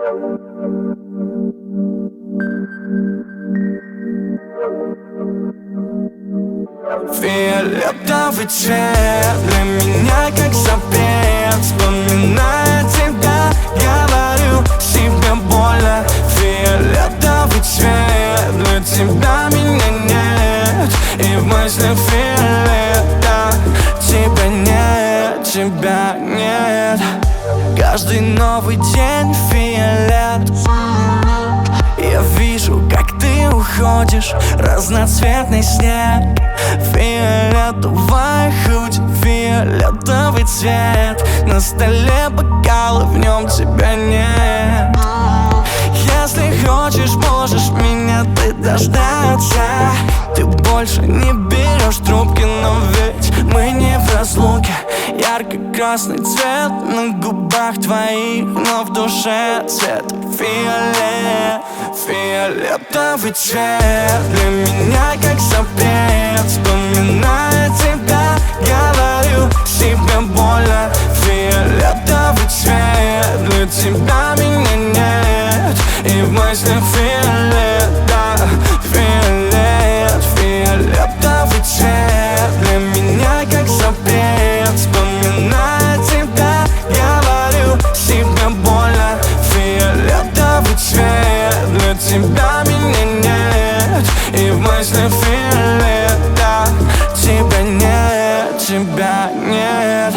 Фиолетовый цвет для меня как запрет. Вспоминая тебя, говорю себе больно. Фиолетовый цвет, для тебя меня нет. И в мыслях фиолета, тебя нет, тебя нет. Каждый новый день фиолет. Я вижу, как ты уходишь, разноцветный снег. Фиолетовая худи, фиолетовый цвет. На столе бокалы, в нем тебя нет. Если хочешь, можешь меня ты дождаться. Ты больше не берешь трубки, но ведь мы не в разлуке. Ярко-красный цвет на губах твоих, но в душе цвет фиолет. Фиолетовый цвет для меня как запрет. Вспоминая тебя, говорю себе больно. Фиолетовый цвет, для тебя меня нет. И в мыслях фиолета, фиолет. Фиолетовый цвет для меня как запрет. Вспоминая тебя, говорю себе больно. Фиолетовый цвет, для тебя меня нет. И в мыслях фиолета, тебя нет, тебя нет.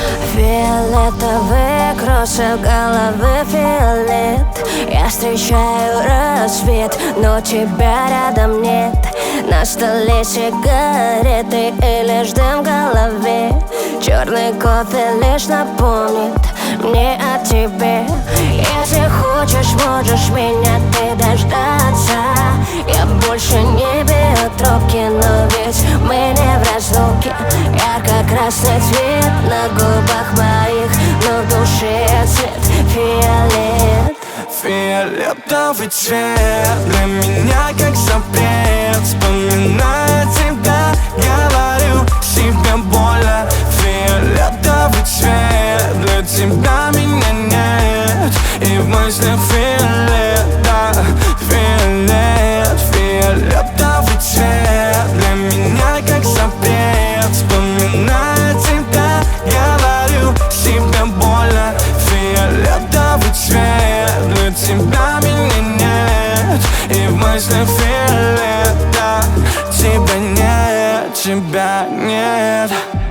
Фиолетовые кроссы головы фиолет. Я встречаю рассвет, но тебя рядом нет. На столе сигареты и лишь дым в голове. Черный кофе лишь напомнит мне о тебе. Если хочешь, можешь меня ты дождаться. Я больше не беру трубки, но ведь мы не в разлуке. Ярко-красный цвет на губах моих, но в душе цвет фиолет. Фиолетовый цвет для меня как запрет. Вспоминая тебя, говорю себе больно. Фиолетовый цвет, для тебя меня нет. И в мыслях фиолета, фиолет. Фиолетовый цвет для меня как запрет. Вспоминая тебя, говорю себе больно. Фиолетовый цвет, для тебя меня нет. И в мыслях фиолета, тебя нет, тебя нет.